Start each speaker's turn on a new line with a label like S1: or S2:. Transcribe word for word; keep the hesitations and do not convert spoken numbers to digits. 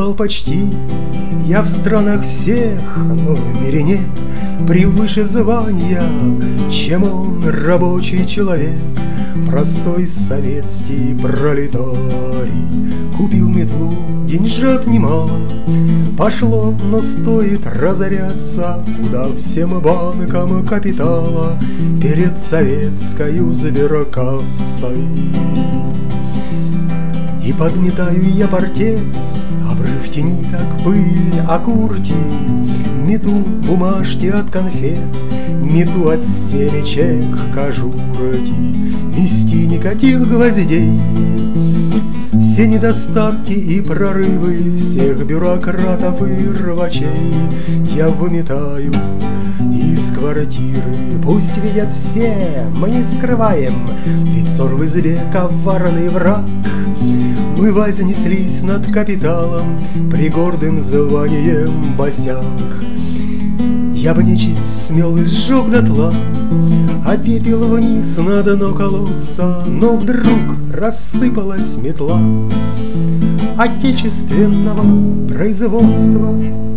S1: побывал почти я в странах всех, но в мире нет превыше звания, чем он, рабочий человек, простой советский пролетарий. Купил метлу, деньжат немало пошло, но стоит разоряться, куда всем банкам капитала перед советскою сберкассой. И подметаю я паркет, обрыв тени, так пыль, окурки, мету бумажки от конфет, мету от семечек кожурки, мести никаких гвоздей. Все недостатки и прорывы всех бюрократов и рвачей я выметаю из квартиры. Пусть видят все, мы не скрываем, ведь ссор в избе коварный враг. Мы вознеслись над капиталом пригордым званием босяк. Я бы нечисть смел и сжег дотла, а пепел вниз на дно колодца, но вдруг рассыпалась метла отечественного производства.